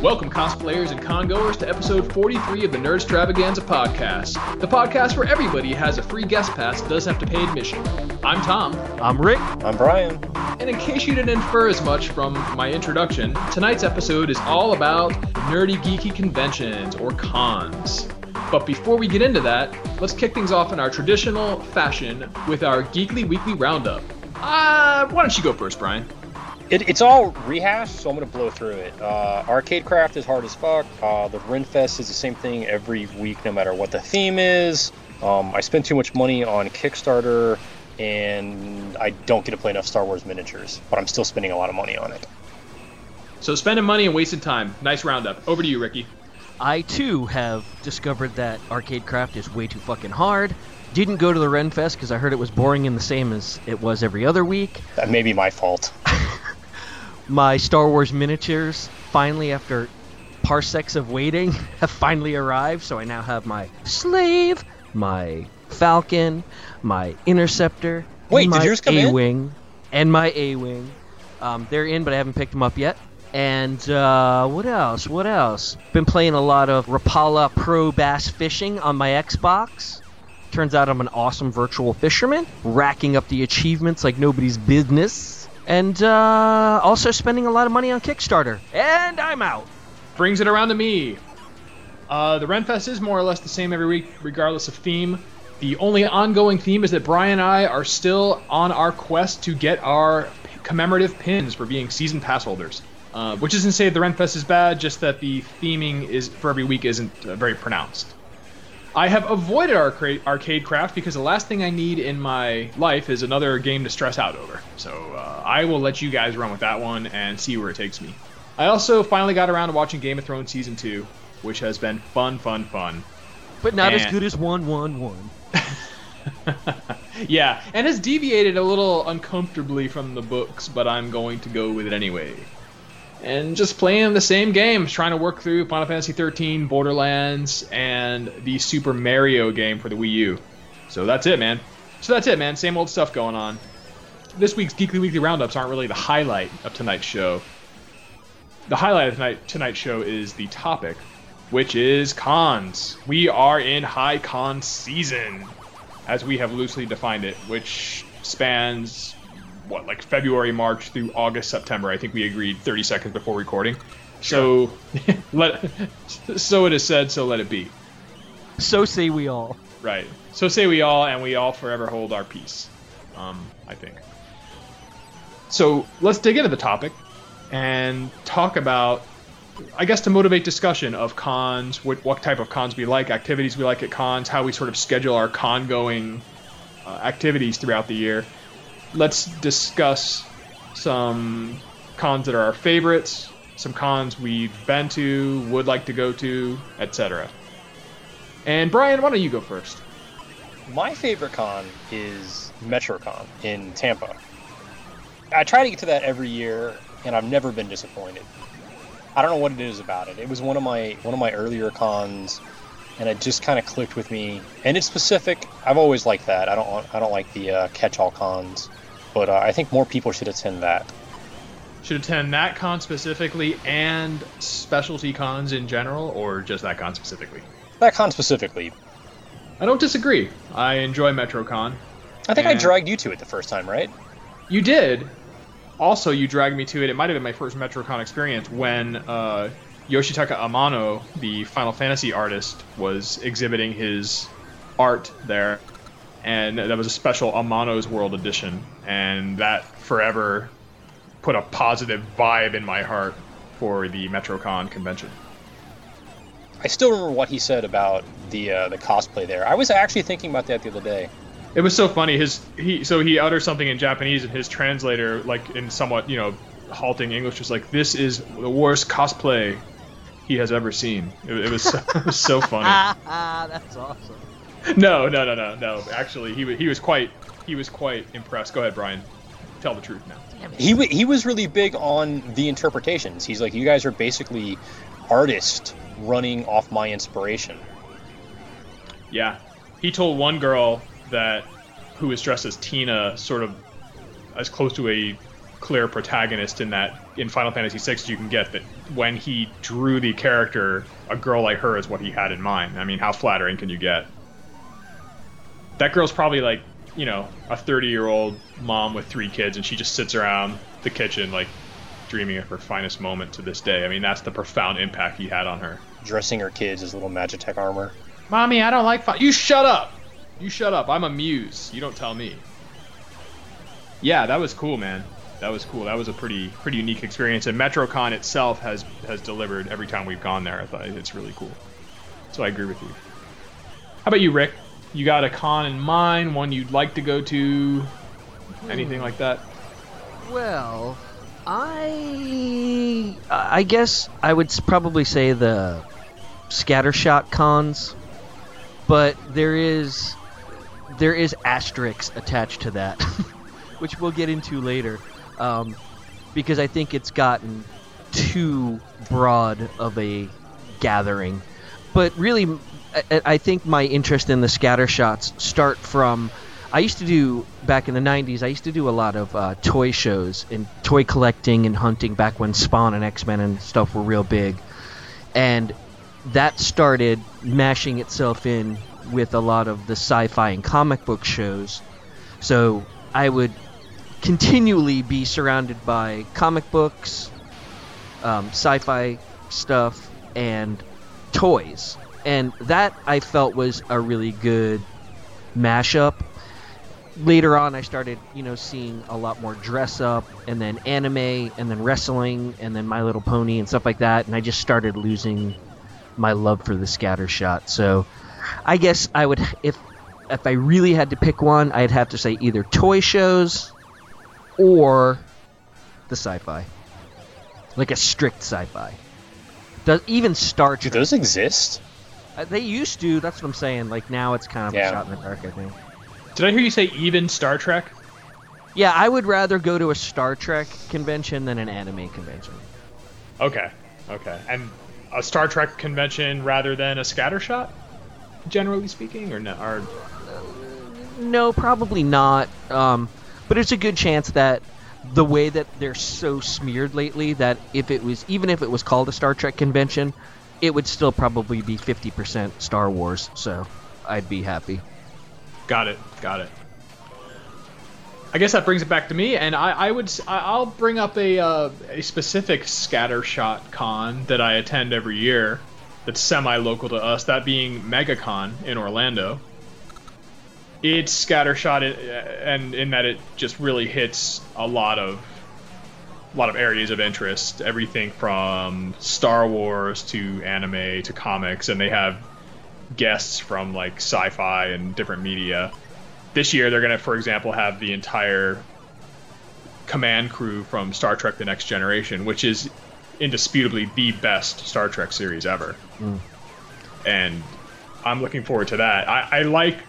Welcome, cosplayers and con-goers, to episode 43 of the Nerdstravaganza podcast. The podcast where everybody has a free guest pass and does have to pay admission. I'm Tom. I'm Rick. I'm Brian. And in case you didn't infer as much from my introduction, tonight's episode is all about nerdy geeky conventions, or cons. But before we get into that, let's kick things off in our traditional fashion with our Geekly Weekly Roundup. Why don't you go first, Brian? It's all rehashed, so I'm going to blow through it. Arcade Craft is hard as fuck. The Renfest is the same thing every week, no matter what the theme is. I spend too much money on Kickstarter, and I don't get to play enough Star Wars miniatures, but I'm still spending a lot of money on it. So spending money and wasting time. Nice roundup. Over to you, Ricky. I, too, have discovered that Arcade Craft is way too fucking hard. Didn't go to the Renfest because I heard it was boring and the same as it was every other week. That may be my fault. My Star Wars miniatures, finally, after parsecs of waiting, have finally arrived. So I now have my Slave, my Falcon, my Interceptor, Wait, did yours come A-Wing, and my A-Wing. They're in, but I haven't picked them up yet. And what else? Been playing a lot of Rapala Pro Bass Fishing on my Xbox. Turns out I'm an awesome virtual fisherman, racking up the achievements like nobody's business. And also spending a lot of money on Kickstarter. And I'm out. Brings it around to me. The Renfest is more or less the same every week, regardless of theme. The only ongoing theme is that Brian and I are still on our quest to get our commemorative pins for being season pass holders. Which isn't to say the Renfest is bad, just that the theming is for every week isn't very pronounced. I have avoided Arcade Craft because the last thing I need in my life is another game to stress out over. So I will let you guys run with that one and see where it takes me. I also finally got around to watching Game of Thrones Season 2, which has been fun. But not as good as 1-1-1. Yeah, and has deviated a little uncomfortably from the books, but I'm going to go with it anyway. And just playing the same games, trying to work through Final Fantasy XIII, Borderlands, and the Super Mario game for the Wii U. So that's it, man. Same old stuff going on. This week's Geekly Weekly Roundups aren't really the highlight of tonight's show. The highlight of tonight's show is the topic, which is cons. We are in high con season, as we have loosely defined it, which spans February, March through August, September. I think we agreed 30 seconds before recording. Sure. So it is said, so let it be. So say we all. Right. So say we all, and we all forever hold our peace. I think. So let's dig into the topic and talk about, I guess, to motivate discussion of cons, what type of cons we like, activities we like at cons, how we sort of schedule our con-going activities throughout the year. Let's discuss some cons that are our favorites, some cons we've been to, would like to go to, etc. And Brian, why don't you go first? My favorite con is MetroCon in Tampa. I try to get to that every year, and I've never been disappointed. I don't know what it is about it. It was one of my earlier cons, and it just kind of clicked with me. And it's specific. I've always liked that. I don't like the catch-all cons. But I think more people should attend that. Should attend that con specifically and specialty cons in general, or just that con specifically? That con specifically. I don't disagree. I enjoy MetroCon. I think I dragged you to it the first time, right? You did. Also, you dragged me to it. It might have been my first MetroCon experience when Yoshitaka Amano, the Final Fantasy artist, was exhibiting his art there. And that was a special Amano's World edition, and that forever put a positive vibe in my heart for the MetroCon convention. I still remember what he said about the cosplay there. I was actually thinking about that the other day. It was so funny. He uttered something in Japanese, and his translator, in somewhat halting English, was like, "This is the worst cosplay he has ever seen." It was so funny. That's awesome. No. Actually, he was quite impressed. Go ahead, Brian. Tell the truth now. He was really big on the interpretations. He's like, you guys are basically artists running off my inspiration. Yeah. He told one girl who was dressed as Tina, sort of as close to a clear protagonist in Final Fantasy VI as you can get, that when he drew the character, a girl like her is what he had in mind. I mean, how flattering can you get? That girl's probably like, you know, a 30-year-old mom with 3 kids, and she just sits around the kitchen like dreaming of her finest moment to this day. I mean, that's the profound impact he had on her. Dressing her kids as little Magitech armor. Mommy, I don't like You shut up! You shut up. I'm a muse. You don't tell me. Yeah, that was cool, man. That was cool. That was a pretty unique experience. And MetroCon itself has delivered every time we've gone there. I thought it's really cool. So I agree with you. How about you, Rick? You got a con in mind, one you'd like to go to? Anything like that? Well, I guess I would probably say the Scattershot cons, but there is asterisks attached to that, which we'll get into later, because I think it's gotten too broad of a gathering. But really, I think my interest in the Scattershots start from, I used to do, back in the 90s, I used to do a lot of toy shows and toy collecting and hunting back when Spawn and X-Men and stuff were real big. And that started mashing itself in with a lot of the sci-fi and comic book shows. So I would continually be surrounded by comic books, sci-fi stuff, and toys. And that I felt was a really good mashup. Later on, I started, seeing a lot more dress up, and then anime, and then wrestling, and then My Little Pony and stuff like that. And I just started losing my love for the Scattershot. So I guess I would, if I really had to pick one, I'd have to say either toy shows or the sci-fi, like a strict sci-fi. Does even Star Trek? Do those exist? They used to. That's what I'm saying. Like now, it's kind of a shot in the dark, I think. Did I hear you say even Star Trek? Yeah, I would rather go to a Star Trek convention than an anime convention. Okay. And a Star Trek convention rather than a Scattershot, generally speaking, or no? Or... No, probably not. But it's a good chance that the way that they're so smeared lately, that even if it was called a Star Trek convention, it would still probably be 50% Star Wars. So I'd be happy. Got it. I guess that brings it back to me, and I'll bring up a specific Scattershot con that I attend every year that's semi-local to us, that being MegaCon in Orlando. It's Scattershot, and in that it just really hits a lot of areas of interest, everything from Star Wars to anime to comics, and they have guests from like sci-fi and different media. This year they're going to, for example, have the entire command crew from Star Trek The Next Generation, which is indisputably the best Star Trek series ever. And I'm looking forward to that. I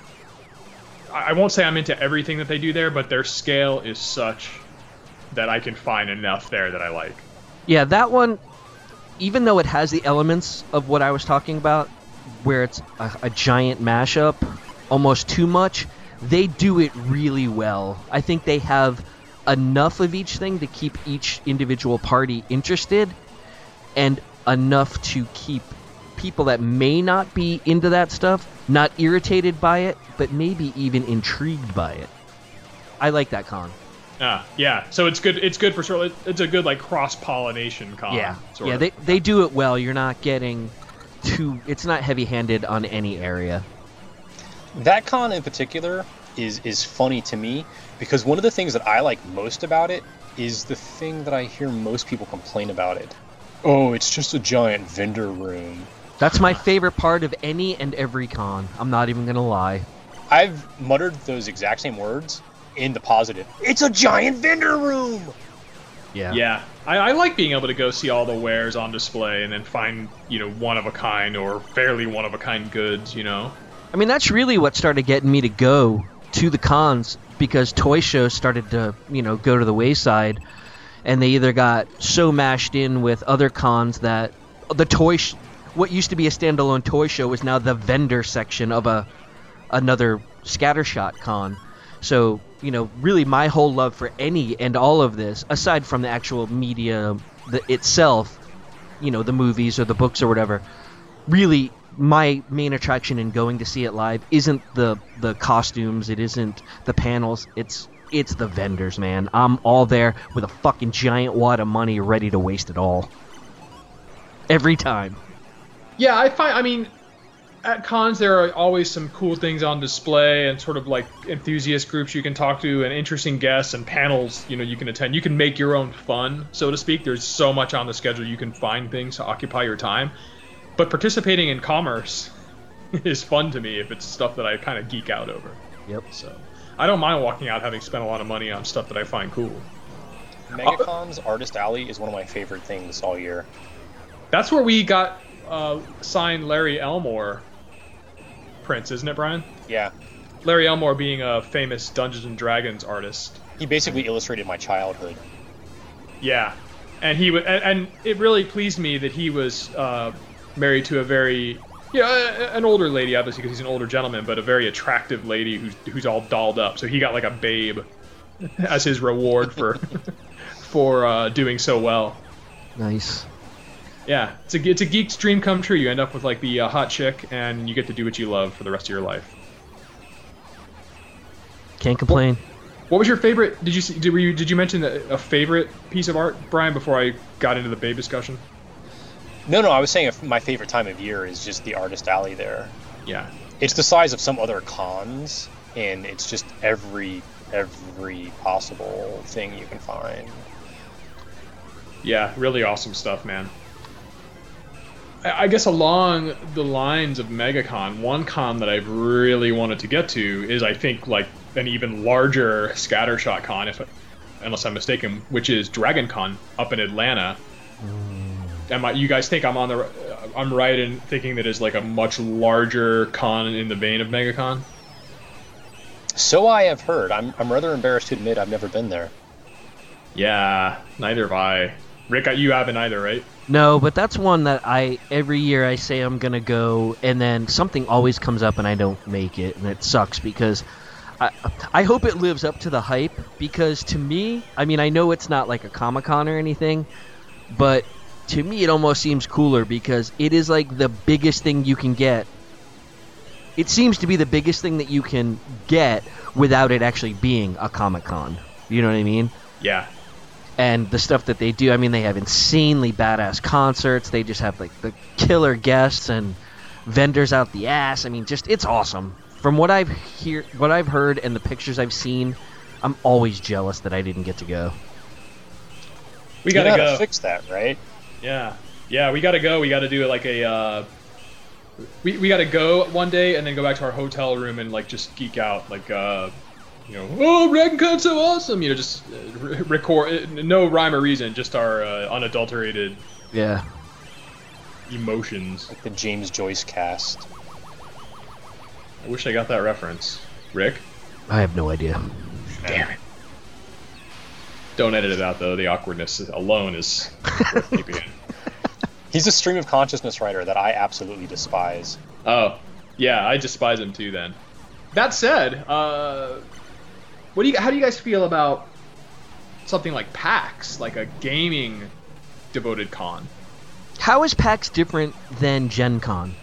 won't say I'm into everything that they do there, but their scale is such that I can find enough there that I like. Yeah, that one, even though it has the elements of what I was talking about, where it's a giant mashup, almost too much, they do it really well. I think they have enough of each thing to keep each individual party interested, and enough to keep people that may not be into that stuff not irritated by it, but maybe even intrigued by it. I like that con. Yeah. So it's good. It's good for sort of. It's a good like cross-pollination con. Yeah. Sort of. They do it well. You're not getting too. It's not heavy-handed on any area. That con in particular is funny to me because one of the things that I like most about it is the thing that I hear most people complain about it. Oh, it's just a giant vendor room. That's my favorite part of any and every con. I'm not even gonna lie. I've muttered those exact same words in the positive. It's a giant vendor room! Yeah. I like being able to go see all the wares on display and then find, one-of-a-kind or fairly one-of-a-kind goods, I mean, that's really what started getting me to go to the cons, because toy shows started to, go to the wayside, and they either got so mashed in with other cons that what used to be a standalone toy show was now the vendor section of another Scattershot con. So, really my whole love for any and all of this, aside from the actual media itself, the movies or the books or whatever, really my main attraction in going to see it live isn't the costumes, it isn't the panels, it's the vendors, man. I'm all there with a fucking giant wad of money ready to waste it all. Every time. Yeah, I mean, at cons there are always some cool things on display and sort of like enthusiast groups you can talk to and interesting guests and panels, you can attend. You can make your own fun, so to speak. There's so much on the schedule, you can find things to occupy your time. But participating in commerce is fun to me if it's stuff that I kind of geek out over. Yep. So I don't mind walking out having spent a lot of money on stuff that I find cool. MegaCon's Artist Alley is one of my favorite things all year. That's where we got signed Larry Elmore prints, isn't it, Brian? Yeah. Larry Elmore being a famous Dungeons and Dragons artist. He basically illustrated my childhood. Yeah, and and it really pleased me that he was married to a very, an older lady, obviously because he's an older gentleman, but a very attractive lady who's all dolled up. So he got like a babe as his reward for doing so well. Nice. Yeah, it's a geek's dream come true. You end up with like the hot chick, and you get to do what you love for the rest of your life. Can't complain. What was your favorite? Did you mention a favorite piece of art, Brian, before I got into the babe discussion? No, I was saying my favorite time of year is just the Artist Alley there. Yeah. It's the size of some other cons, and it's just every possible thing you can find. Yeah, really awesome stuff, man. I guess along the lines of MegaCon, one con that I've really wanted to get to is, I think, like an even larger scattershot con, unless I'm mistaken, which is Dragon Con up in Atlanta. You guys think I'm right in thinking that is like a much larger con in the vein of MegaCon? So I have heard. I'm rather embarrassed to admit I've never been there. Yeah, neither have I. Rick, you haven't either, right? No, but that's one that every year I say I'm gonna go, and then something always comes up and I don't make it, and it sucks because I hope it lives up to the hype, because to me, I mean, I know it's not like a Comic-Con or anything, but to me it almost seems cooler because it is like the biggest thing you can get. It seems to be the biggest thing that you can get without it actually being a Comic-Con. You know what I mean? Yeah. And the stuff that they do, I mean, they have insanely badass concerts. They just have like the killer guests and vendors out the ass. I mean, just it's awesome. From what I've heard, and the pictures I've seen, I'm always jealous that I didn't get to go. We gotta go. Fix that, right? Yeah, we gotta go. We gotta do like a. We gotta go one day and then go back to our hotel room and like just geek out, like oh, Dragon Con's so awesome! Just record, no rhyme or reason, just our unadulterated emotions. Like the James Joyce cast. I wish I got that reference. Rick? I have no idea. Damn it. Don't edit it out, though. The awkwardness alone is worth keeping in. He's a stream of consciousness writer that I absolutely despise. Oh, yeah, I despise him too, then. That said, how do you guys feel about something like PAX, like a gaming devoted con? How is PAX different than Gen Con?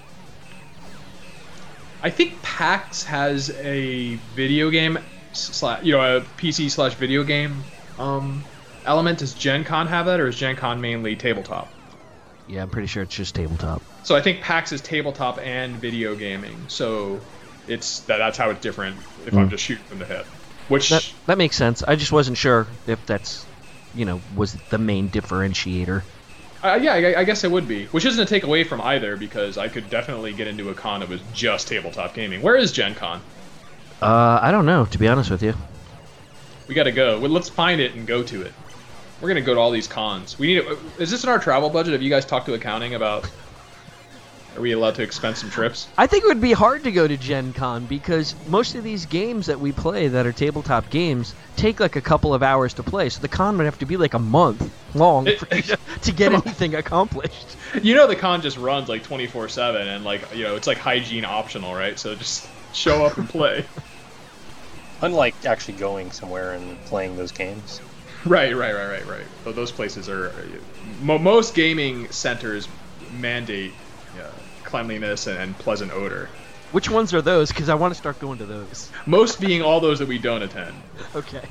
I think PAX has a video game a PC/video game element. Does Gen Con have that, or is Gen Con mainly tabletop? Yeah, I'm pretty sure it's just tabletop. So I think PAX is tabletop and video gaming. So that's how it's different if I'm just shooting from the hip. Which that makes sense. I just wasn't sure if that's, was the main differentiator. Yeah, I guess it would be. Which isn't a take away from either, because I could definitely get into a con that was just tabletop gaming. Where is Gen Con? I don't know, to be honest with you. We gotta go. Well, let's find it and go to it. We're gonna go to all these cons. Is this in our travel budget? Have you guys talked to accounting about... Are we allowed to expense some trips? I think it would be hard to go to Gen Con because most of these games that we play that are tabletop games take like a couple of hours to play. So the con would have to be like a month long to get anything accomplished. The con just runs like 24/7 and it's like hygiene optional, right? So just show up and play. Unlike actually going somewhere and playing those games. Right. But those places are most gaming centers mandate cleanliness and pleasant odor. Which ones are those? Because I want to start going to those. Most being all those that we don't attend. Okay.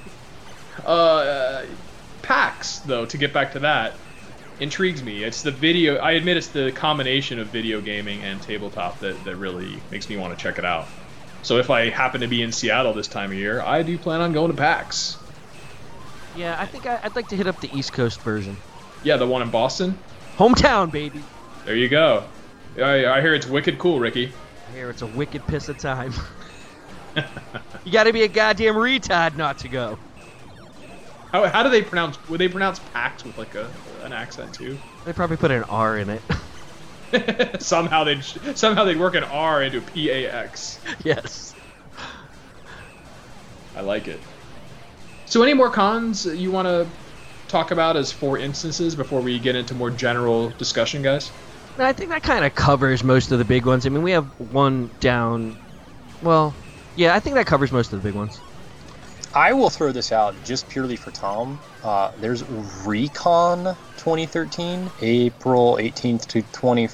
PAX, though, to get back to that, intrigues me. It's the video. I admit it's the combination of video gaming and tabletop that really makes me want to check it out. So if I happen to be in Seattle this time of year, I do plan on going to PAX. Yeah, I think I'd like to hit up the East Coast version. Yeah, the one in Boston? Hometown, baby! There you go. I hear it's wicked cool, Ricky. I hear it's a wicked piss of time. You gotta be a goddamn retard not to go. How do they pronounce... Would they pronounce PAX with like an accent too? They probably put an R in it. somehow they'd work an R into PAX. Yes. I like it. So any more cons you want to talk about as for instances before we get into more general discussion, guys? I think that kind of covers most of the big ones. I mean, we have one down... Well, yeah, I think that covers most of the big ones. I will throw this out just purely for Tom. There's Recon 2013, April 18th to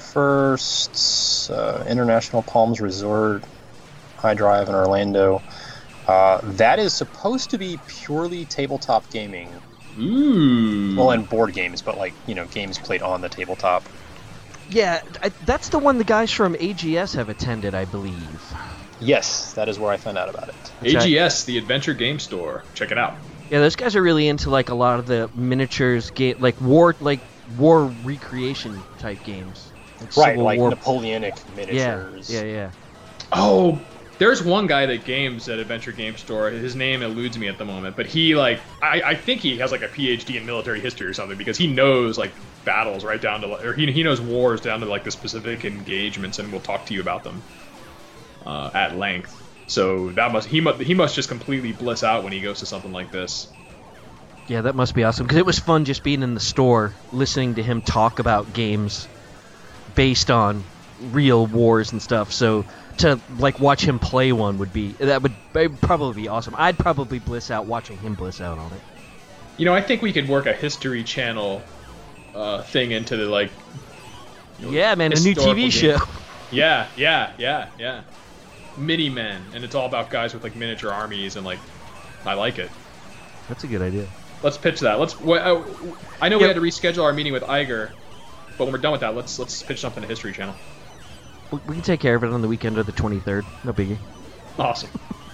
21st, International Palms Resort, High Drive in Orlando. That is supposed to be purely tabletop gaming. Ooh. Well, and board games, but games played on the tabletop. Yeah, that's the one the guys from AGS have attended, I believe. Yes, that is where I found out about it. AGS, the Adventure Game Store. Check it out. Yeah, those guys are really into like a lot of the miniatures game, like war recreation type games. Right, like Napoleonic miniatures. Yeah. Oh, there's one guy that games at Adventure Game Store. His name eludes me at the moment, but he I think he has like a PhD in military history or something because he knows like battles right down to, or he knows wars down to like the specific engagements, and will talk to you about them at length. So he must just completely bliss out when he goes to something like this. Yeah, that must be awesome because it was fun just being in the store, listening to him talk about games based on real wars and stuff. So to like watch him play one would probably be awesome. I'd probably bliss out watching him bliss out on it. I think we could work a History Channel thing into the yeah, man, a new TV show. Yeah. Mini-Men, and it's all about guys with like miniature armies, and I like it. That's a good idea. Let's pitch that. I know we had to reschedule our meeting with Iger, but when we're done with that, let's pitch something to History Channel. We can take care of it on the weekend of the 23rd. No biggie. Awesome.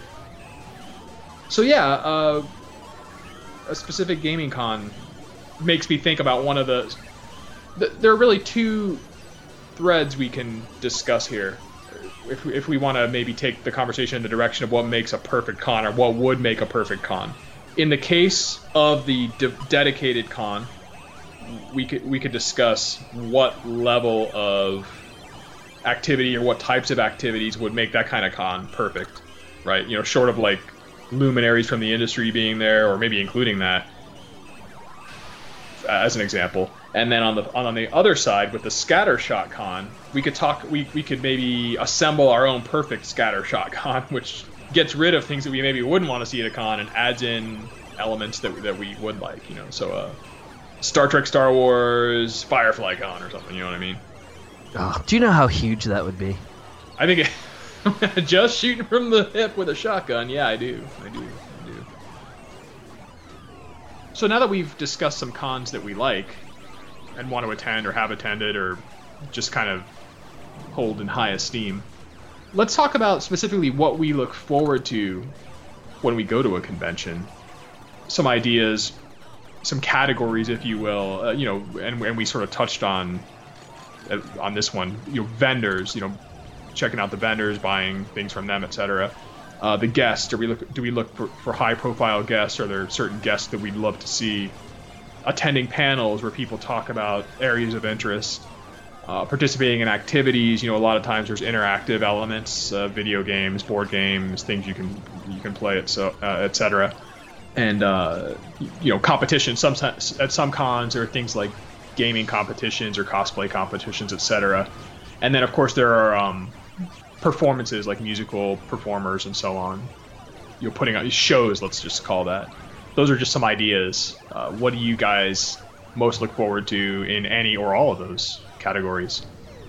So yeah, a specific gaming con makes me think about one of there are really two threads we can discuss here. If we want to maybe take the conversation in the direction of what makes a perfect con or what would make a perfect con. In the case of the dedicated con, we could discuss what level of activity or what types of activities would make that kind of con perfect, right? Short of like luminaries from the industry being there, or maybe including that as an example. And then on the other side with the Scattershot Con, we could maybe assemble our own perfect Scattershot Con, which gets rid of things that we maybe wouldn't want to see at a con and adds in elements that we would like, So Star Trek, Star Wars, Firefly Con or something, you know what I mean? Oh, do you know how huge that would be? I think just shooting from the hip with a shotgun, yeah, I do. So now that we've discussed some cons that we like and want to attend or have attended or just kind of hold in high esteem, let's talk about specifically what we look forward to when we go to a convention. Some ideas, some categories, if you will, and we sort of touched on this one, vendors, checking out the vendors, buying things from them, etc. The guests, do we look for high-profile guests? Are there certain guests that we'd love to see? Attending panels where people talk about areas of interest, participating in activities. A lot of times there's interactive elements, video games, board games, things you can play, etc. And competition. Sometimes at some cons there are things like gaming competitions or cosplay competitions, etc. And then of course there are performances like musical performers and so on. putting on shows. Let's just call that. Those are just some ideas. What do you guys most look forward to in any or all of those categories?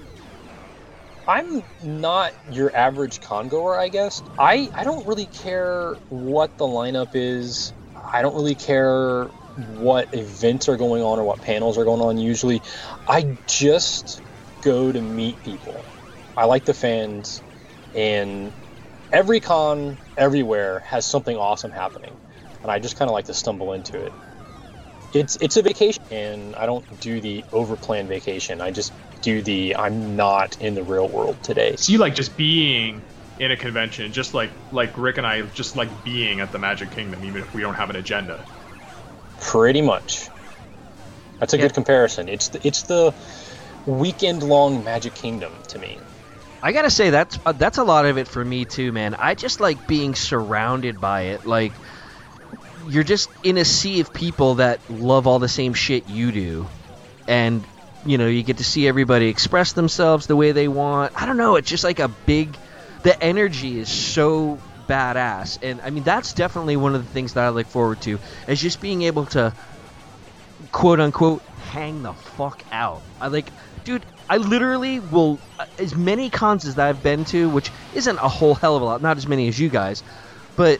I'm not your average con goer, I guess. I don't really care what the lineup is. I don't really care what events are going on or what panels are going on usually. I just go to meet people. I like the fans, and every con everywhere has something awesome happening, and I just kind of like to stumble into it. It's a vacation, and I don't do the over-planned vacation. I just do the I'm not in the real world today. So you like just being in a convention, just like Rick and I just like being at the Magic Kingdom, even if we don't have an agenda. Pretty much. That's a good comparison. It's the weekend-long Magic Kingdom to me. I gotta say that's a lot of it for me too, man. I just like being surrounded by it. Like, you're just in a sea of people that love all the same shit you do, and you get to see everybody express themselves the way they want. I don't know. It's just like the energy is so badass, and I mean that's definitely one of the things that I look forward to, is just being able to quote unquote hang the fuck out. Dude, I literally will, as many cons as that I've been to, which isn't a whole hell of a lot, not as many as you guys, but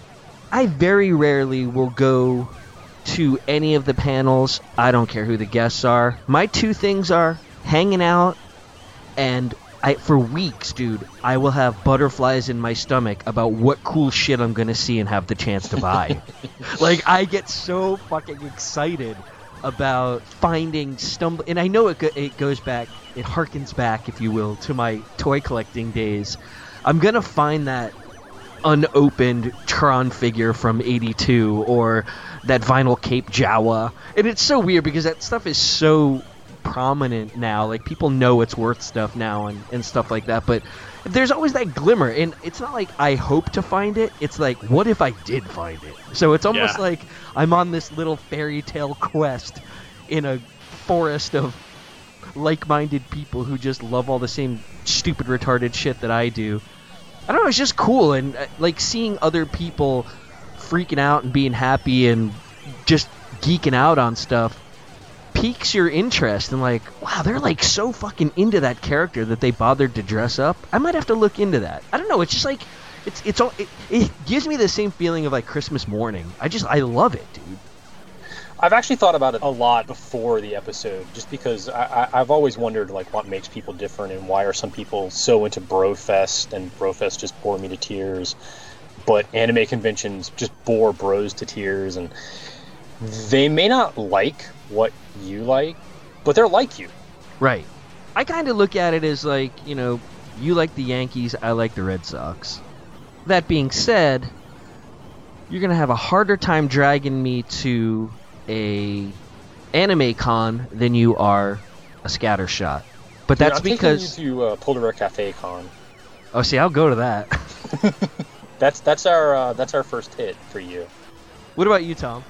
I very rarely will go to any of the panels. I don't care who the guests are. My two things are hanging out, and for weeks, dude, I will have butterflies in my stomach about what cool shit I'm going to see and have the chance to buy. Like, I get so fucking excited about finding and I know it goes back, it harkens back, if you will, to my toy collecting days. I'm going to find that unopened Tron figure from 82 or that vinyl cape Jawa, and it's so weird because that stuff is so prominent now. Like, people know it's worth stuff now and stuff like that, but there's always that glimmer, and it's not like I hope to find it, it's like, what if I did find it? So it's almost like I'm on this little fairy tale quest in a forest of like-minded people who just love all the same stupid retarded shit that I do. I don't know, it's just cool, and like seeing other people freaking out and being happy and just geeking out on stuff piques your interest, and like, wow, they're like so fucking into that character that they bothered to dress up. I might have to look into that. I don't know, it's just like it gives me the same feeling of like Christmas morning. I love it, dude. I've actually thought about it a lot before the episode, just because I've always wondered like what makes people different, and why are some people so into Brofest, and Brofest just bore me to tears, but anime conventions just bore bros to tears, and they may not like what you like, but they're like you. Right. I kind of look at it as like, you like the Yankees, I like the Red Sox. That being said, you're going to have a harder time dragging me to a anime con than you are a scattershot. But that's because I'm taking you to Polar Bear Cafe con. Oh, see, I'll go to that. That's our first hit for you. What about you, Tom?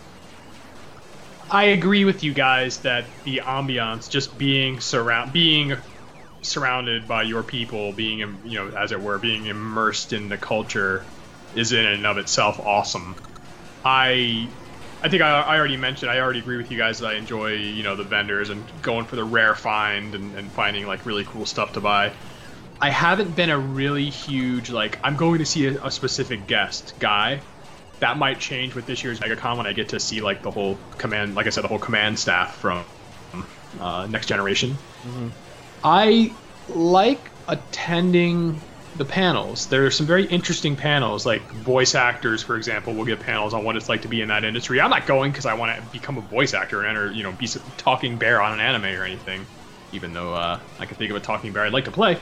I agree with you guys that the ambiance, just being surrounded by your people, being, as it were, being immersed in the culture, is in and of itself awesome. I think I already mentioned, I already agree with you guys that I enjoy, the vendors and going for the rare find and finding like really cool stuff to buy. I haven't been a really huge, like, I'm going to see a specific guest guy. That might change with this year's MegaCon when I get to see like the whole command, like I said, the whole command staff from Next Generation. Mm-hmm. I like attending the panels. There are some very interesting panels, like voice actors, for example, will give panels on what it's like to be in that industry. I'm not going because I want to become a voice actor and enter, be a talking bear on an anime or anything, even though I can think of a talking bear I'd like to play.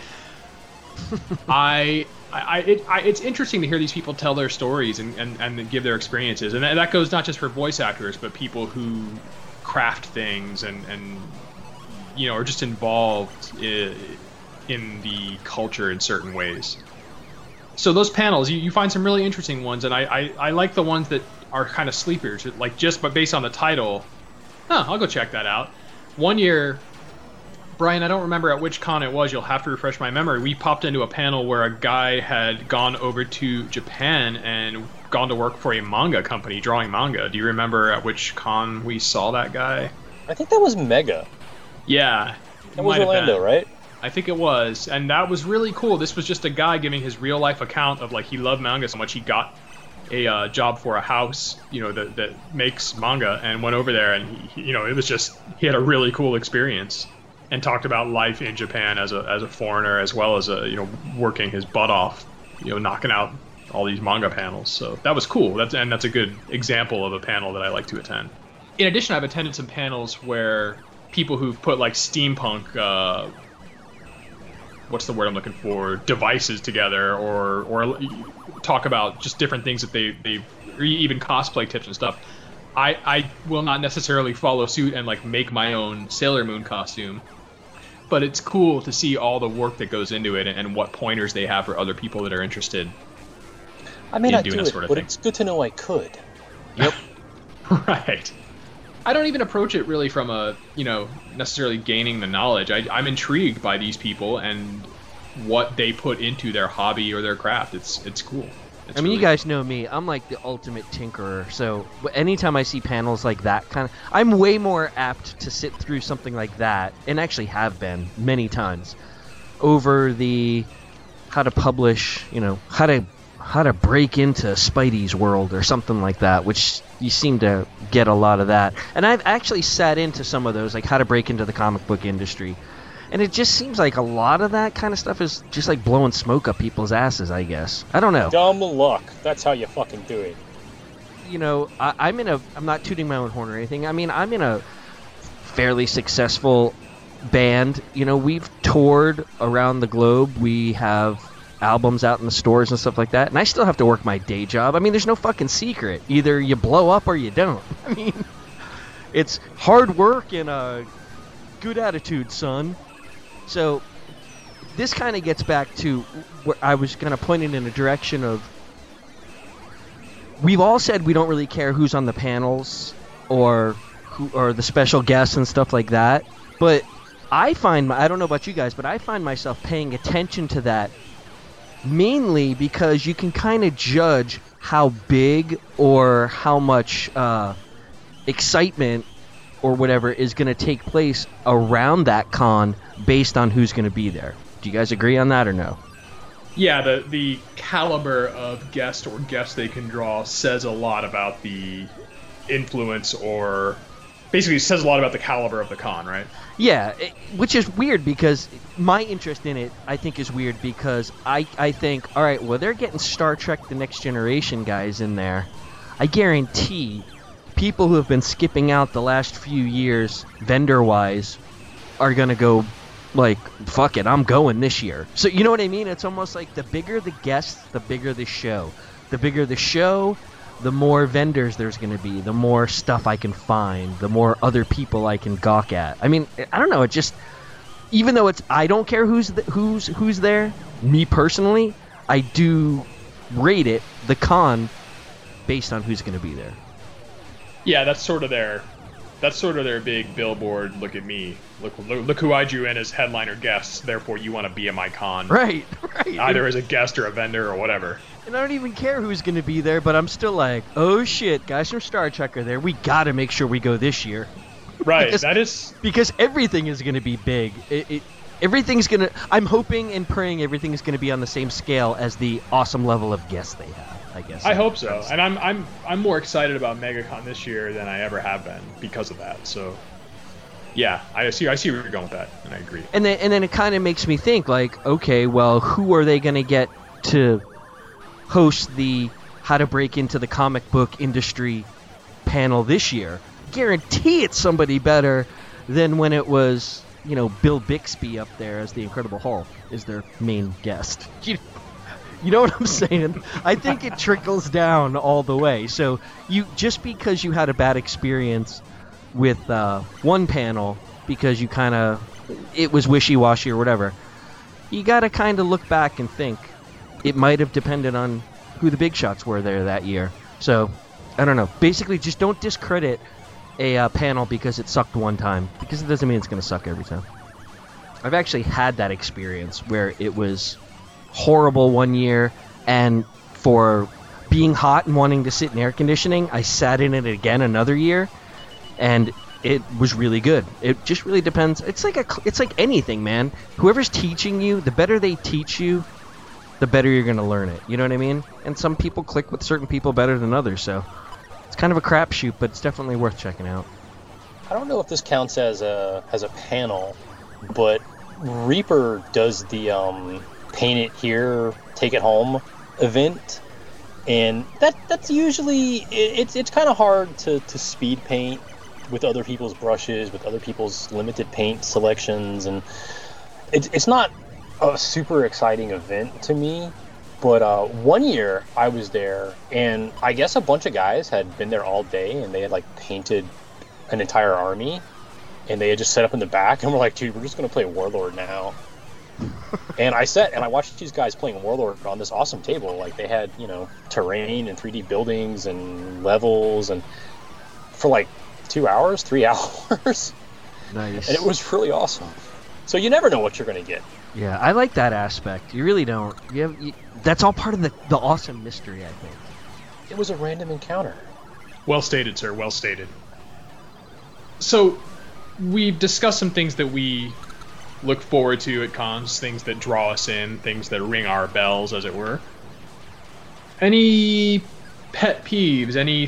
It's interesting to hear these people tell their stories and give their experiences, and that goes not just for voice actors, but people who craft things and are just involved in the culture in certain ways. So those panels, you find some really interesting ones, and I like the ones that are kind of sleepers, like just but based on the title. I'll go check that out. One year, Brian, I don't remember at which con it was. You'll have to refresh my memory. We popped into a panel where a guy had gone over to Japan and gone to work for a manga company drawing manga. Do you remember at which con we saw that guy? I think that was Mega. Yeah. That was Orlando, right? I think it was. And that was really cool. This was just a guy giving his real life account of like he loved manga so much he got a job for a house, that makes manga, and went over there, and he it was just, he had a really cool experience and talked about life in Japan as a foreigner, as well as working his butt off, knocking out all these manga panels. So that was cool. That's a good example of a panel that I like to attend. In addition, I've attended some panels where people who've put like steampunk what's the word I'm looking for, devices together, or talk about just different things that they or even cosplay tips and stuff. I will not necessarily follow suit and like make my own Sailor Moon costume, but it's cool to see all the work that goes into it and what pointers they have for other people that are interested. I may not do that it, sort of but thing. it's good to know I could. Yep. Right. I don't even approach it really from a, necessarily gaining the knowledge. I'm intrigued by these people and what they put into their hobby or their craft. It's cool. I mean, you guys know me. I'm like the ultimate tinkerer. So anytime I see panels like that I'm way more apt to sit through something like that, and actually have been many times, over the how to publish, how to break into Spidey's world or something like that, which you seem to get a lot of that. And I've actually sat into some of those, like how to break into the comic book industry. And it just seems like a lot of that kind of stuff is just like blowing smoke up people's asses, I guess. I don't know. Dumb luck. That's how you fucking do it. I'm not tooting my own horn or anything. I mean, I'm in a fairly successful band. We've toured around the globe. We have albums out in the stores and stuff like that, and I still have to work my day job. I mean, there's no fucking secret. Either you blow up or you don't. I mean, it's hard work and a good attitude, son. So this kind of gets back to where I was going to point it in a direction of, we've all said we don't really care who's on the panels or the special guests and stuff like that, but I don't know about you guys, but I find myself paying attention to that mainly because you can kind of judge how big or how much excitement or whatever is going to take place around that con based on who's going to be there. Do you guys agree on that or no? Yeah, the caliber of guest or guests they can draw says a lot about the influence, or basically says a lot about the caliber of the con, right? Yeah, which is weird because my interest in it, I think, is weird because I think, all right, well, they're getting Star Trek The Next Generation guys in there. I guarantee people who have been skipping out the last few years, vendor-wise, are going to go, like, fuck it, I'm going this year. So, you know what I mean? It's almost like the bigger the guests, the bigger the show. The bigger the show, the more vendors there's going to be, the more stuff I can find, the more other people I can gawk at. I mean, I don't know, it just, even though I don't care who's there, me personally, I do rate it, the con, based on who's going to be there. Yeah, that's sort of their big billboard, look at me. Look who I drew in as headliner guests, therefore you want to be at my con. Right. Either as a guest or a vendor or whatever. And I don't even care who's going to be there, but I'm still like, oh shit, guys from Star Trek are there. We got to make sure we go this year. Right, because everything is going to be big. Everything's going to, I'm hoping and praying everything is going to be on the same scale as the awesome level of guests they have, I guess. I hope so. And I'm more excited about MegaCon this year than I ever have been because of that. So yeah, I see where you're going with that, and I agree. And then it kind of makes me think, like, okay, well, who are they going to get to host the How to Break Into the Comic Book Industry panel this year? Guarantee it's somebody better than when it was, Bill Bixby up there as the Incredible Hulk is their main guest. You know what I'm saying? I think it trickles down all the way. So just because you had a bad experience with one panel because it was wishy-washy or whatever, you got to kind of look back and think it might have depended on who the big shots were there that year. So, I don't know. Basically, just don't discredit a panel because it sucked one time, because it doesn't mean it's going to suck every time. I've actually had that experience where it was horrible one year, and for being hot and wanting to sit in air conditioning, I sat in it again another year, and it was really good. It just really depends. It's like anything, man. Whoever's teaching you, the better they teach you, the better you're going to learn it. You know what I mean? And some people click with certain people better than others, so it's kind of a crapshoot, but it's definitely worth checking out. I don't know if this counts as a panel, but Reaper does the paint it here, take it home event, and that's usually it's kind of hard to speed paint with other people's brushes, with other people's limited paint selections, and it's not a super exciting event to me. But one year I was there, and I guess a bunch of guys had been there all day, and they had like painted an entire army, and they had just set up in the back, and we're like, dude, we're just gonna play Warlord now. And I watched these guys playing Warlord on this awesome table. Like, they had, terrain and 3D buildings and levels, and for like 3 hours. Nice. And it was really awesome. So you never know what you're gonna get. Yeah, I like that aspect. You really don't. That's all part of the awesome mystery, I think. It was a random encounter. Well stated, sir. Well stated. So, we've discussed some things that we look forward to at cons, things that draw us in, things that ring our bells, as it were. Any pet peeves? Any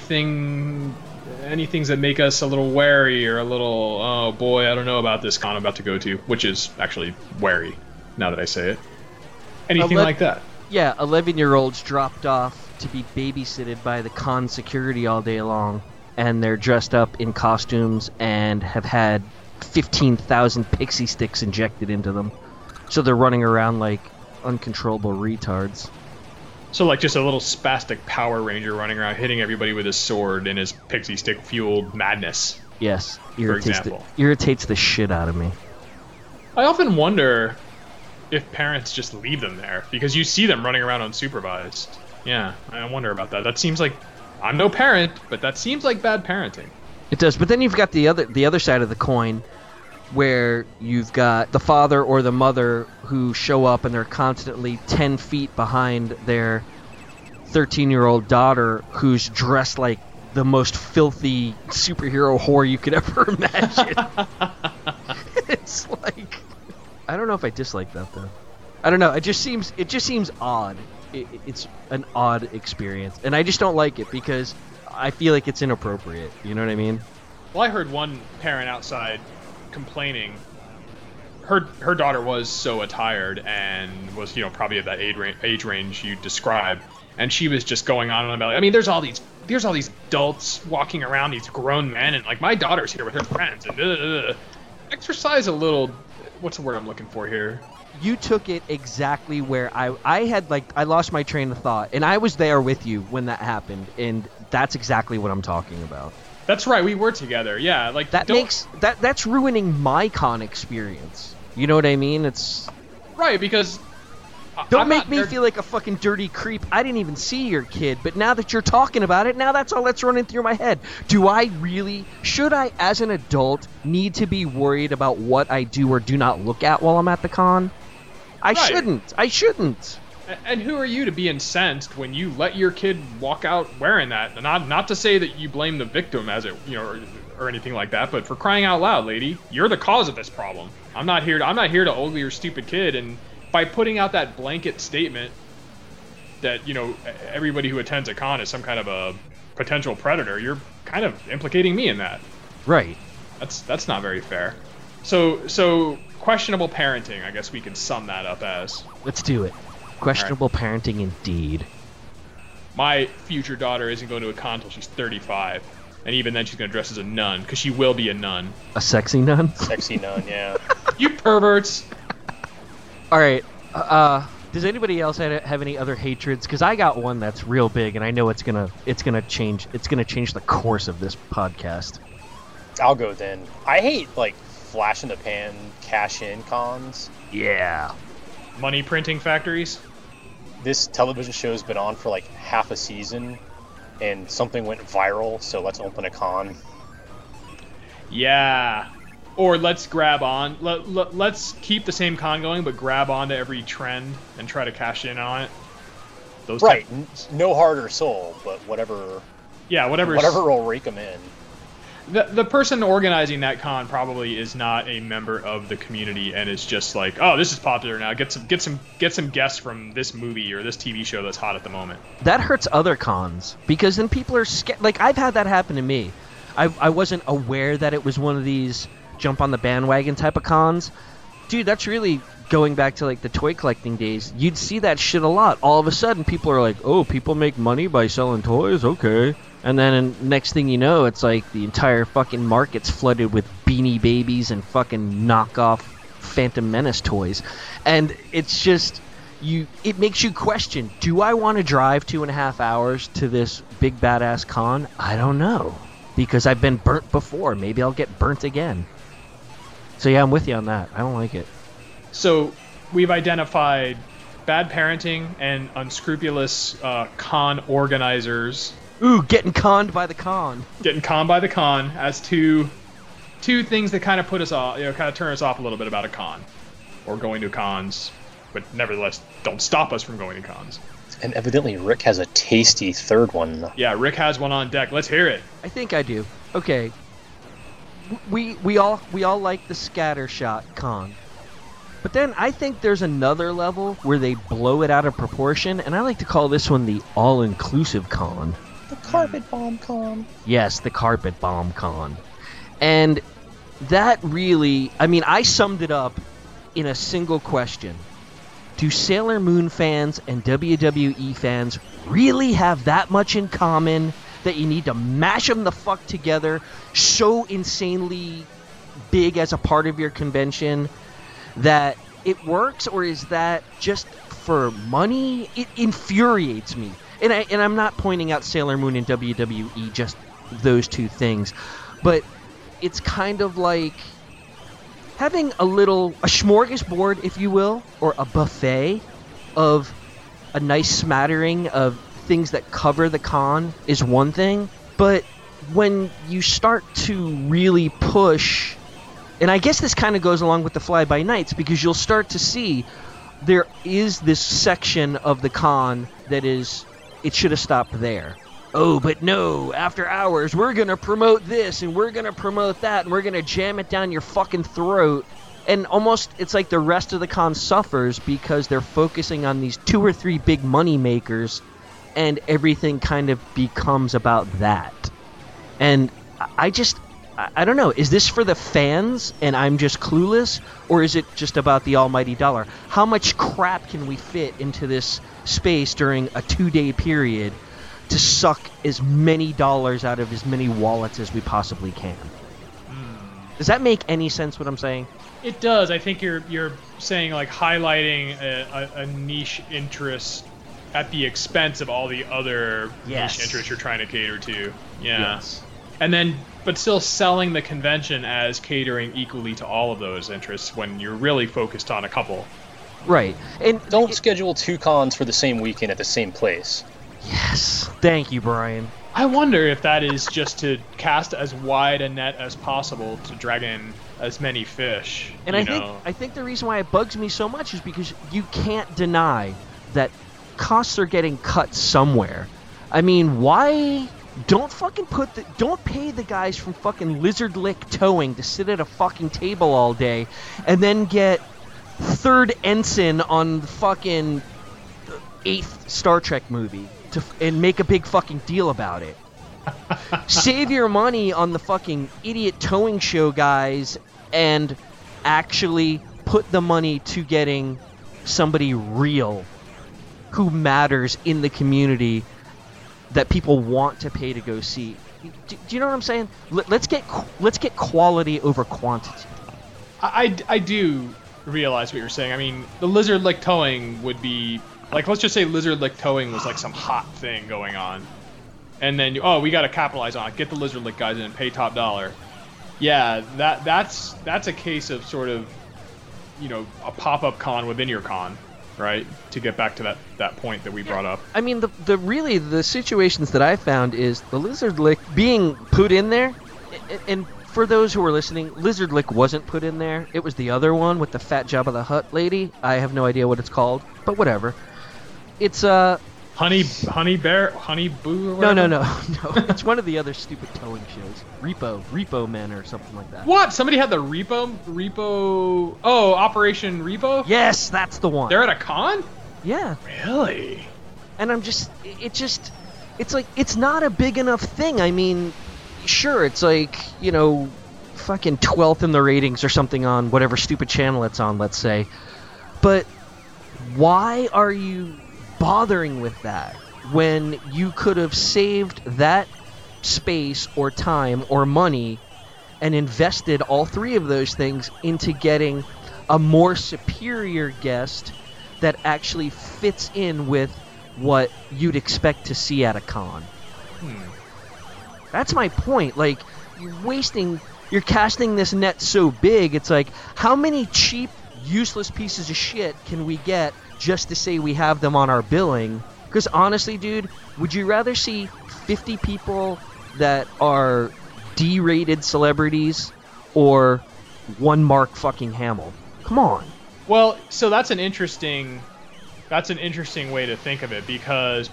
things that make us a little wary or a little, oh boy, I don't know about this con I'm about to go to, which is actually wary, now that I say it. Anything like that? Yeah, 11-year-olds dropped off to be babysitted by the con security all day long, and they're dressed up in costumes and have had 15,000 pixie sticks injected into them. So they're running around like uncontrollable retards. So like just a little spastic Power Ranger running around hitting everybody with his sword in his pixie stick fueled madness. Yes, for example. Irritates the shit out of me. I often wonder if parents just leave them there, because you see them running around unsupervised. Yeah, I wonder about that. That seems like, I'm no parent, but that seems like bad parenting. It does, but then you've got the other side of the coin, where you've got the father or the mother who show up and they're constantly 10 feet behind their 13-year-old daughter, who's dressed like the most filthy superhero whore you could ever imagine. It's like, I don't know if I dislike that though. I don't know. It just seems odd. It's an odd experience, and I just don't like it because I feel like it's inappropriate. You know what I mean? Well, I heard one parent outside complaining. Her daughter was so attired and was probably at that age range you described, and she was just going on and about. I mean, there's all these adults walking around, these grown men, and like my daughter's here with her friends, and exercise a little. What's the word I'm looking for here? You took it exactly where I lost my train of thought, and I was there with you when that happened, and that's exactly what I'm talking about. That's right, we were together. Yeah, like that's ruining my con experience. You know what I mean? It's right, because don't make me feel like a fucking dirty creep. I didn't even see your kid, but now that you're talking about it, now that's all that's running through my head. Should I, as an adult, need to be worried about what I do or do not look at while I'm at the con? I shouldn't. And who are you to be incensed when you let your kid walk out wearing that? Not to say that you blame the victim as it, or anything like that, but for crying out loud, lady, you're the cause of this problem. I'm not here to ogle your stupid kid, and by putting out that blanket statement that, everybody who attends a con is some kind of a potential predator, you're kind of implicating me in that. Right. That's not very fair. So questionable parenting, I guess we could sum that up as. Let's do it. Questionable parenting indeed. My future daughter isn't going to a con until she's 35. And even then she's going to dress as a nun, because she will be a nun. A sexy nun? Sexy nun, yeah. You perverts! Alright, does anybody else have any other hatreds? Because I got one that's real big, and I know it's gonna change the course of this podcast. I'll go then. I hate, flash in the pan, cash in cons. Yeah. Money printing factories? This television show's been on for half a season, and something went viral, so let's open a con. Yeah. Or let's grab on. Let's keep the same con going, but grab onto every trend and try to cash in on it. Those right. No heart or soul, but whatever. Yeah, whatever will rake them in. The person organizing that con probably is not a member of the community and is just like, oh, this is popular now. Get some guests from this movie or this TV show that's hot at the moment. That hurts other cons because then people are scared. Like, I've had that happen to me. I wasn't aware that it was one of these jump on the bandwagon type of cons. Dude, that's really going back to like the toy collecting days. You'd see that shit a lot. All of a sudden, people are like, oh, people make money by selling toys? Okay. And then next thing you know, it's like the entire fucking market's flooded with Beanie Babies and fucking knockoff Phantom Menace toys. And it's just, it makes you question, do I want to drive 2.5 hours to this big badass con? I don't know. Because I've been burnt before. Maybe I'll get burnt again. So yeah, I'm with you on that. I don't like it. So we've identified bad parenting and unscrupulous con organizers. Ooh, getting conned by the con. Getting conned by the con as two things that kind of put us off, kind of turn us off a little bit about a con or going to cons, but nevertheless don't stop us from going to cons. And evidently Rick has a tasty third one. Yeah, Rick has one on deck. Let's hear it. I think I do. Okay. We all like the scattershot con. But then I think there's another level where they blow it out of proportion, and I like to call this one the all-inclusive con. The carpet bomb con. Yes, the carpet bomb con. And that really, I mean, I summed it up in a single question. Do Sailor Moon fans and WWE fans really have that much in common that you need to mash them the fuck together so insanely big as a part of your convention that it works, or is that just for money? It infuriates me. And I'm not pointing out Sailor Moon and WWE, just those two things. But it's kind of like having a smorgasbord, if you will, or a buffet of a nice smattering of things that cover the con is one thing. But when you start to really push, and I guess this kind of goes along with the fly-by-nights, because you'll start to see there is this section of the con that is, it should have stopped there. Oh, but no, after hours, we're going to promote this, and we're going to promote that, and we're going to jam it down your fucking throat. And almost, it's like the rest of the con suffers because they're focusing on these 2 or 3 big money makers, and everything kind of becomes about that. And I don't know, is this for the fans and I'm just clueless, or is it just about the almighty dollar? How much crap can we fit into this space during a 2-day period to suck as many dollars out of as many wallets as we possibly can? Does that make any sense, what I'm saying? It does. I think you're saying, like, highlighting a niche interest at the expense of all the other niche interests you're trying to cater to. Yeah. Yes. And then, but still selling the convention as catering equally to all of those interests when you're really focused on a couple. Right. And don't schedule 2 cons for the same weekend at the same place. Yes. Thank you, Brian. I wonder if that is just to cast as wide a net as possible to drag in as many fish. And I think the reason why it bugs me so much is because you can't deny that costs are getting cut somewhere. I mean, why don't pay the guys from fucking Lizard Lick Towing to sit at a fucking table all day and then get 3rd ensign on the fucking 8th Star Trek movie and make a big fucking deal about it. Save your money on the fucking idiot towing show guys and actually put the money to getting somebody real who matters in the community that people want to pay to go see. Do you know what I'm saying? Let's get quality over quantity. I do realize what you're saying. I mean, the Lizard Lick Towing would be like, let's just say Lizard Lick Towing was like some hot thing going on, and then we got to capitalize on it. Get the Lizard Lick guys in and pay top dollar. Yeah, that's a case of sort of, a pop-up con within your con. Right, to get back to that point that we brought up. I mean, the situations that I found is the Lizard Lick being put in there, and for those who are listening, Lizard Lick wasn't put in there. It was the other one with the fat Jabba the Hutt lady. I have no idea what it's called, but whatever. It's Honey Bear, Honey Boo or whatever? No. It's one of the other stupid towing shows. Repo Men or something like that. What? Somebody had the Repo... Oh, Operation Repo? Yes, that's the one. They're at a con? Yeah. Really? And it's like, it's not a big enough thing. I mean, sure, it's like, fucking 12th in the ratings or something on whatever stupid channel it's on, let's say. But why are you bothering with that when you could have saved that space or time or money and invested all three of those things into getting a more superior guest that actually fits in with what you'd expect to see at a con? That's my point. Like, you're casting this net so big, it's like, how many cheap, useless pieces of shit can we get just to say we have them on our billing? Because honestly, dude, would you rather see 50 people that are D-rated celebrities or one Mark fucking Hamill? Come on. Well, so that's an interesting way to think of it, because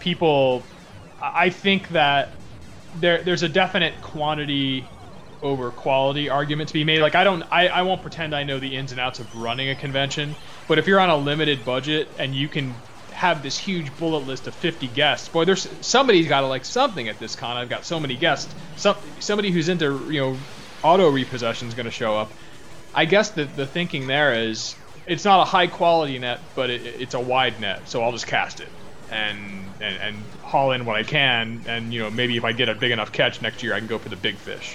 I think that there's a definite quantity over quality argument to be made. Like, I won't pretend I know the ins and outs of running a convention, but if you're on a limited budget and you can have this huge bullet list of 50 guests, boy, there's somebody's got to like something at this con. I've got so many guests. Somebody who's into auto repossession is going to show up. I guess the thinking there is, it's not a high quality net, but it's a wide net, so I'll just cast it and haul in what I can, and maybe if I get a big enough catch next year, I can go for the big fish.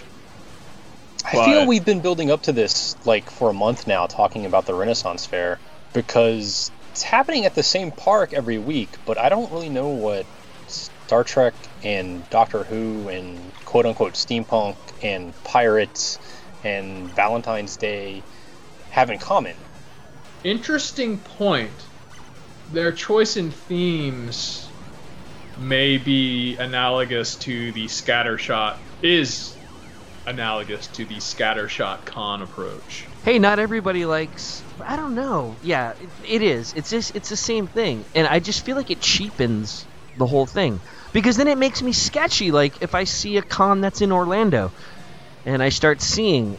I feel we've been building up to this like for a month now, talking about the Renaissance Fair, because it's happening at the same park every week, but I don't really know what Star Trek and Doctor Who and quote-unquote steampunk and pirates and Valentine's Day have in common. Interesting point. Their choice in themes may be analogous to the scattershot con approach. Hey, not everybody likes... I don't know. Yeah, it is. It's the same thing. And I just feel like it cheapens the whole thing. Because then it makes me sketchy. Like, if I see a con that's in Orlando, and I start seeing,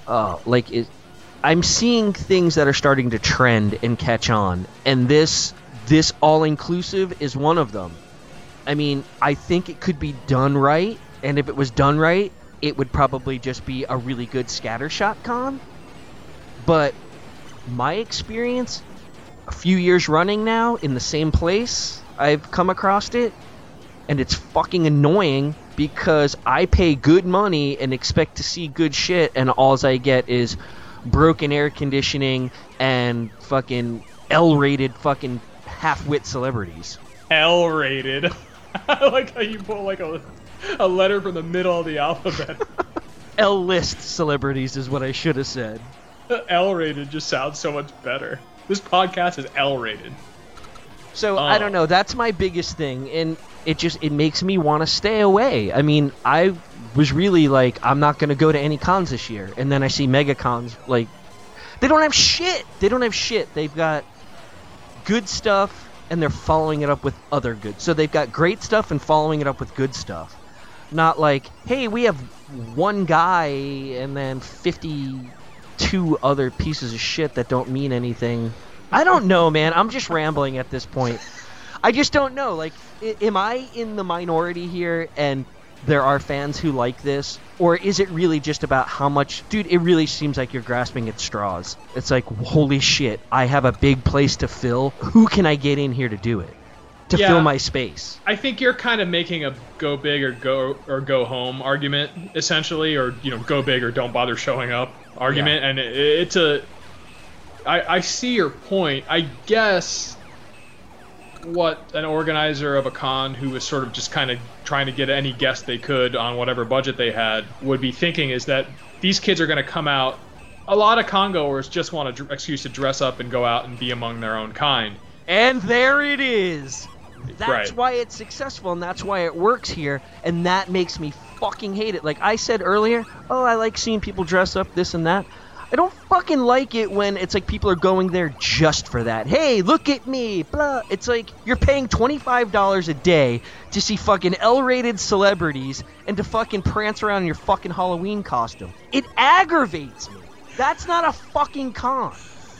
I'm seeing things that are starting to trend and catch on. And this all-inclusive is one of them. I mean, I think it could be done right. And if it was done right, it would probably just be a really good scattershot con. But my experience, a few years running now in the same place, I've come across it, and it's fucking annoying because I pay good money and expect to see good shit, and all I get is broken air conditioning and fucking L-rated fucking half-wit celebrities. L-rated? I like how you pull like a letter from the middle of the alphabet. L-list celebrities is what I should have said. L-rated just sounds so much better. This podcast is L-rated. So, I don't know. That's my biggest thing, and it makes me want to stay away. I mean, I was really like, I'm not going to go to any cons this year. And then I see mega cons, like, they don't have shit. They've got good stuff, and they're following it up with other good. So they've got great stuff and following it up with good stuff. Not like, hey, we have one guy and then 52 other pieces of shit that don't mean anything. I don't know, man. I'm just rambling at this point. I just don't know. Like, am I in the minority here and there are fans who like this? Or is it really just about how much... Dude, it really seems like you're grasping at straws. It's like, holy shit, I have a big place to fill. Who can I get in here to do it? To fill my space. I think you're kind of making a go big or go home argument, essentially, or go big or don't bother showing up argument. Yeah. And it's a... I see your point. I guess what an organizer of a con who was sort of just kind of trying to get any guest they could on whatever budget they had would be thinking is that these kids are going to come out. A lot of con-goers just want an excuse to dress up and go out and be among their own kind. And there it is. That's right. Why it's successful, and that's why it works here, and that makes me fucking hate it. Like I said earlier, oh, I like seeing people dress up, this and that. I don't fucking like it when it's like people are going there just for that. Hey, look at me, blah. It's like you're paying $25 a day to see fucking L-rated celebrities and to fucking prance around in your fucking Halloween costume. It aggravates me. That's not a fucking con.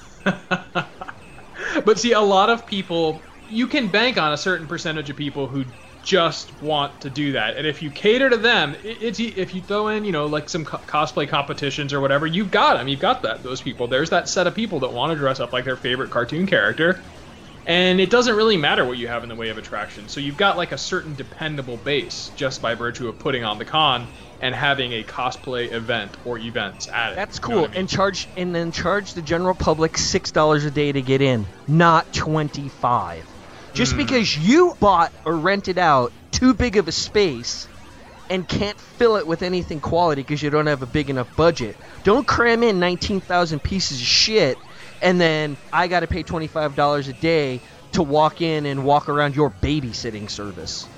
But see, a lot of people, you can bank on a certain percentage of people who just want to do that, and if you cater to them, it's if you throw in, like some cosplay competitions or whatever, you've got them. You've got those people. There's that set of people that want to dress up like their favorite cartoon character, and it doesn't really matter what you have in the way of attraction. So you've got like a certain dependable base just by virtue of putting on the con and having a cosplay event or events at it. That's cool. And charge the general public $6 a day to get in, not $25. Just because you bought or rented out too big of a space and can't fill it with anything quality because you don't have a big enough budget, don't cram in 19,000 pieces of shit and then I got to pay $25 a day to walk in and walk around your babysitting service.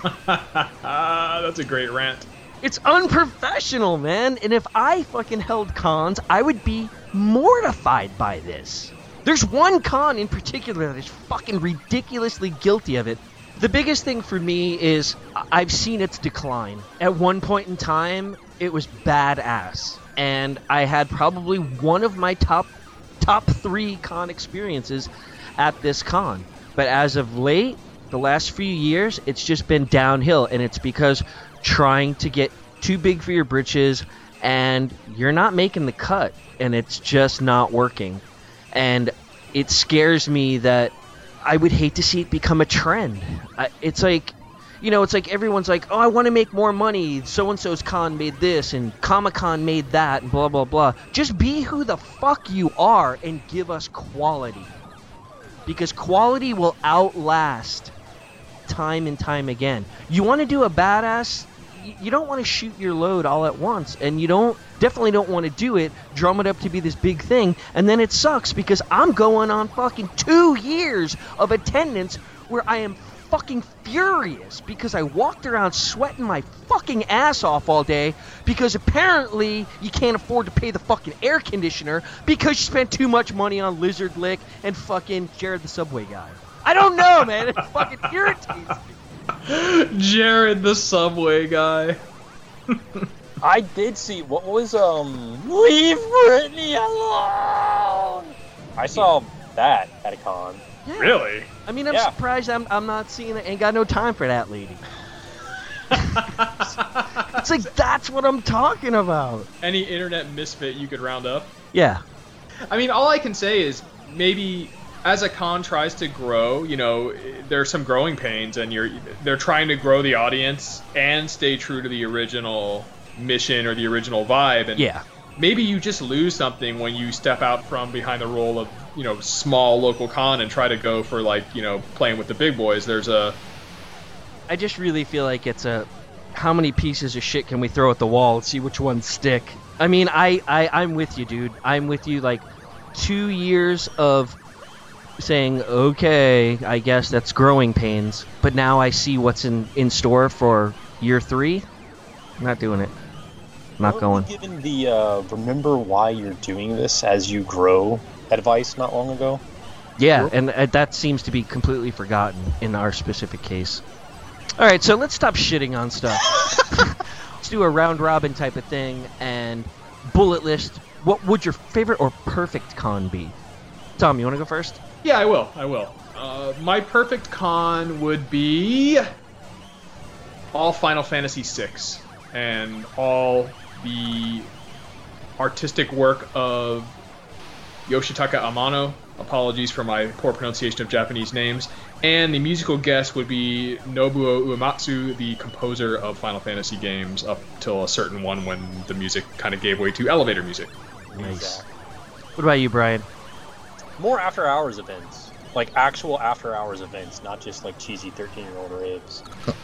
That's a great rant. It's unprofessional, man. And if I fucking held cons, I would be mortified by this. There's one con in particular that is fucking ridiculously guilty of it. The biggest thing for me is I've seen its decline. At one point in time, it was badass. And I had probably one of my top 3 con experiences at this con. But as of late, the last few years, it's just been downhill. And it's because trying to get too big for your britches and you're not making the cut. And it's just not working. And it scares me that I would hate to see it become a trend. It's like, it's like everyone's like, oh, I want to make more money. So-and-so's con made this and Comic-Con made that and blah, blah, blah. Just be who the fuck you are and give us quality. Because quality will outlast time and time again. You want to do a badass... You don't want to shoot your load all at once, and you definitely don't want to do it, drum it up to be this big thing, and then it sucks because I'm going on fucking 2 years of attendance where I am fucking furious because I walked around sweating my fucking ass off all day because apparently you can't afford to pay the fucking air conditioner because you spent too much money on Lizard Lick and fucking Jared the Subway guy. I don't know, man. It fucking irritates me. Jared the Subway guy. I did see what was Leave Britney Alone. I saw that at a con. Yeah. Really? I mean, I'm surprised I'm not seeing it. Ain't got no time for that lady. It's like that's what I'm talking about. Any internet misfit you could round up? Yeah. I mean, all I can say is maybe as a con tries to grow, there's some growing pains, and they're trying to grow the audience and stay true to the original mission or the original vibe. And maybe you just lose something when you step out from behind the role of, small local con and try to go for playing with the big boys. I just really feel like it's how many pieces of shit can we throw at the wall and see which ones stick? I mean, I'm with you, dude. I'm with you. Like 2 years of saying, okay, I guess that's growing pains, but now I see what's in store for year 3. I'm not doing it. I'm not going. Given the remember why you're doing this as you grow advice not long ago? Yeah, and that seems to be completely forgotten in our specific case. All right, so let's stop shitting on stuff. Let's do a round robin type of thing and bullet list. What would your favorite or perfect con be? Tom, you want to go first? Yeah, I will. My perfect con would be all Final Fantasy VI and all the artistic work of Yoshitaka Amano. Apologies for my poor pronunciation of Japanese names. And the musical guest would be Nobuo Uematsu, the composer of Final Fantasy games up till a certain one when the music kind of gave way to elevator music. Nice. What about you, Brian? More after-hours events. Like actual after-hours events, not just like cheesy 13-year-old raves.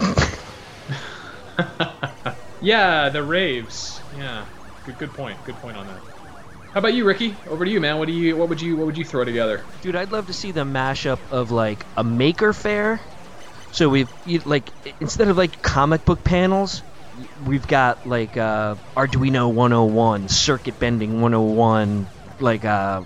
Yeah, the raves. Yeah, good point. Good point on that. How about you, Ricky? Over to you, man. What would you throw together? Dude, I'd love to see the mashup of like a maker fair. So instead of like comic book panels, we've got like Arduino 101, circuit bending 101, like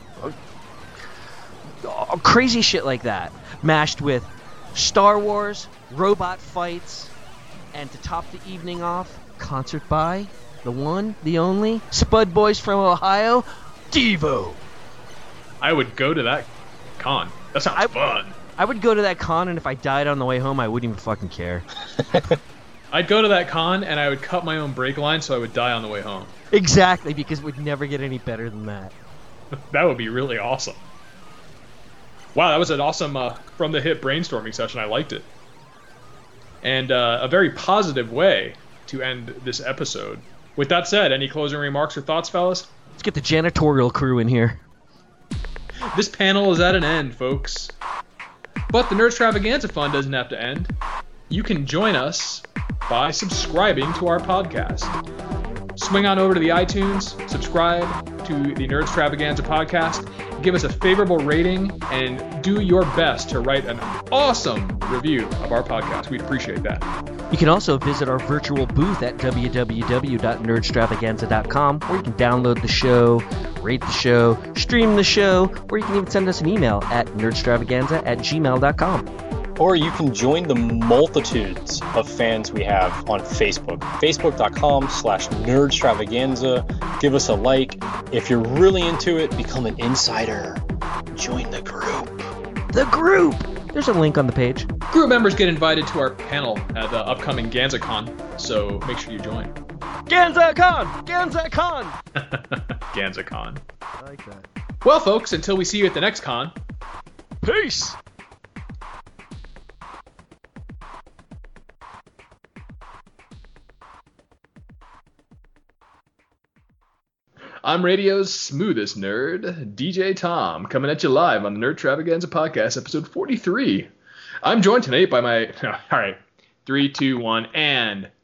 crazy shit like that, mashed with Star Wars, robot fights, and to top the evening off, concert by the one, the only, Spud Boys from Ohio, Devo. I would go to that con. That sounds fun. I would go to that con, and if I died on the way home, I wouldn't even fucking care. I'd go to that con, and I would cut my own brake line so I would die on the way home. Exactly, because it would never get any better than that. That would be really awesome. Wow, that was an awesome from the hip brainstorming session. I liked it. And a very positive way to end this episode. With that said, any closing remarks or thoughts, fellas? Let's get the janitorial crew in here. This panel is at an end, folks. But the Nerdstravaganza fun doesn't have to end. You can join us by subscribing to our podcast. Swing on over to the iTunes, subscribe to the Nerdstravaganza podcast, give us a favorable rating, and do your best to write an awesome review of our podcast. We'd appreciate that. You can also visit our virtual booth at www.nerdstravaganza.com, where you can download the show, rate the show, stream the show, or you can even send us an email at nerdstravaganza@gmail.com. Or you can join the multitudes of fans we have on Facebook. Facebook.com/nerdstravaganza. Give us a like. If you're really into it, become an insider. Join the group. The group! There's a link on the page. Group members get invited to our panel at the upcoming GanzaCon, so make sure you join. GanzaCon! GanzaCon! GanzaCon. I like that. Well, folks, until we see you at the next con, Peace! I'm radio's smoothest nerd, DJ Tom, coming at you live on the Nerdstravaganza podcast, episode 43. I'm joined tonight by my... All right, 3, 2, 1, and